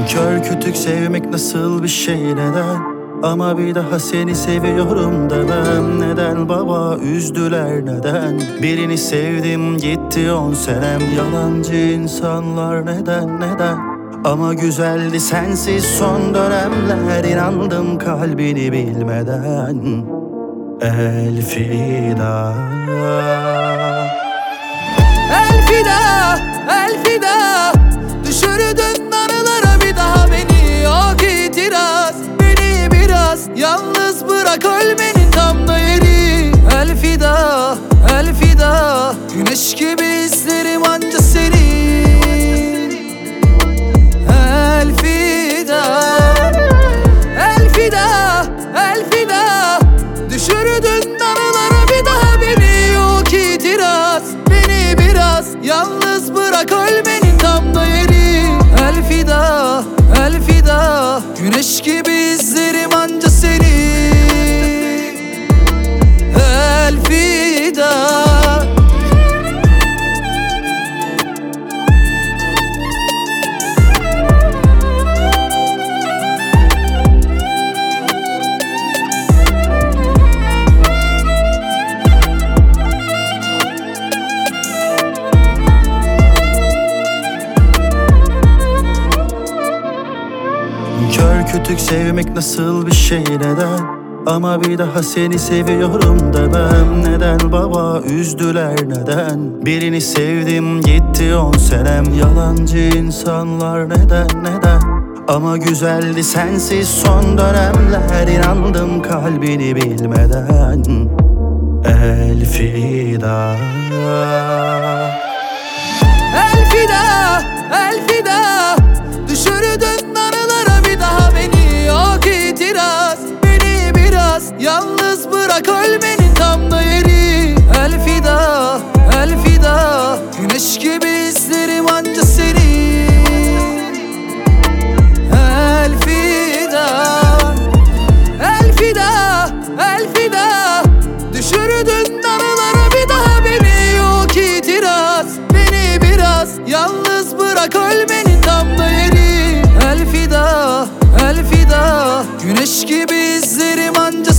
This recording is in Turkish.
Kör kütük sevmek nasıl bir şey, neden? Ama bir daha seni seviyorum demem. Neden baba üzdüler, neden? Birini sevdim gitti 10 senem. Yalancı insanlar neden? Ama güzeldi sensiz son dönemler. İnandım kalbini bilmeden. Elfida. Elfida, elfida. Düşürdün anılara bir daha beni. Yok itiraz, beni biraz yalnız bırak, ölmenin tam da yeri. Elfida, elfida. Güneş gibi izlerim anca seni. Elfida, elfida, elfida. Düşürdün anılara bir daha beni. Yok itiraz, beni biraz yalnız bırak, ölmenin tam da yeri. Elfida, elfida. Güneş gibi izlerim anca seni. Elfida. Kör kütük sevmek nasıl bir şey, neden? Ama bir daha seni seviyorum demem. Neden baba üzdüler, neden? Birini sevdim gitti 10 senem. Yalancı insanlar neden? Ama güzeldi sensiz son dönemler. İnandım kalbini bilmeden. Elfida. Elfida, elfida. Düşürdün anılara bir daha beni. Yok itiraz, beni biraz yalnız bırak, ölmenin tam da yeri. Elfida, elfida. Güneş gibi izlerim anca seni. Elfida, elfida, elfida. Düşürdün anılara bir daha beni. Yok itiraz, beni biraz yalnız bırak, ölmenin tam da yeri. Elfida, elfida. Güneş gibi izlerim anca